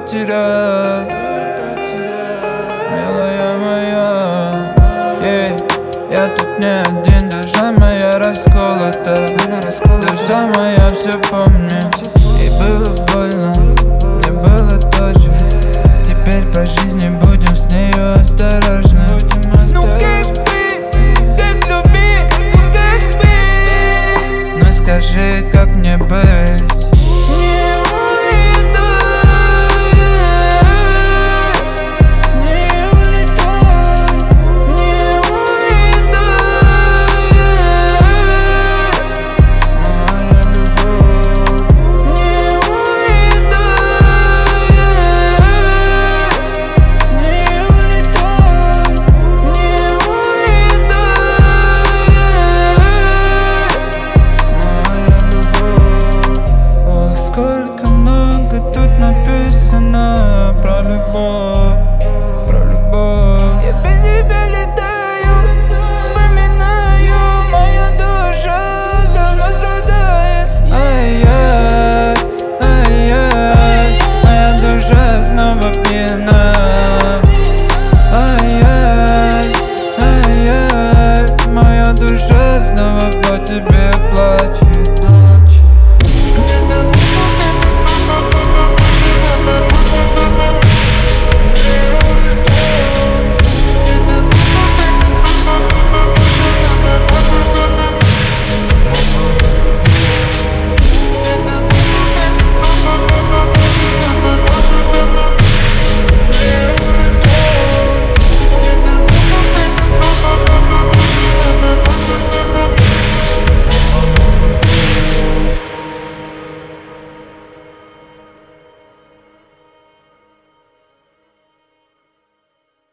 потерял, милая моя. Я тут не один, душа моя расколота, душа моя все помнит. И было больно, мне было тоже. Теперь по жизни будем с нею осторожны. Ну как быть, как любить, как быть? Ну скажи, как мне быть? Сколько много тут написано про любовь, про любовь. Я без тебя летаю, вспоминаю, моя душа давно страдает. Ай-яй, ай-яй, моя душа снова